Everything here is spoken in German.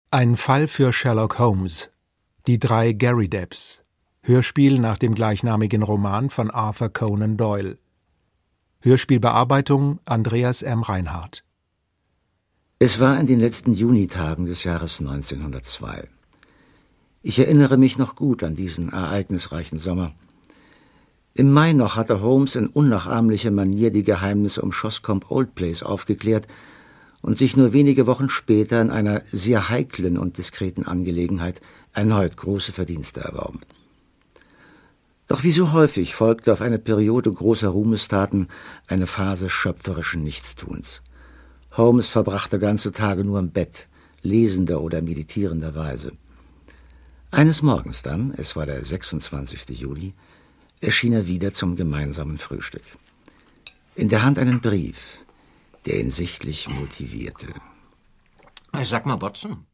Ein Fall für Sherlock Holmes. Die 3 Garridebs. Hörspiel nach dem gleichnamigen Roman von Arthur Conan Doyle. Hörspielbearbeitung Andreas M. Reinhardt. Es war in den letzten Junitagen des Jahres 1902. Ich erinnere mich noch gut an diesen ereignisreichen Sommer. Im Mai noch hatte Holmes in unnachahmlicher Manier die Geheimnisse um Shoscombe Old Place aufgeklärt und sich nur wenige Wochen später in einer sehr heiklen und diskreten Angelegenheit erneut große Verdienste erworben. Doch wie so häufig folgte auf eine Periode großer Ruhmestaten eine Phase schöpferischen Nichtstuns. Holmes verbrachte ganze Tage nur im Bett, lesender oder meditierenderweise. Eines Morgens dann, es war der 26. Juli, erschien er wieder zum gemeinsamen Frühstück. In der Hand einen Brief, der ihn sichtlich motivierte. Sag mal, Watson,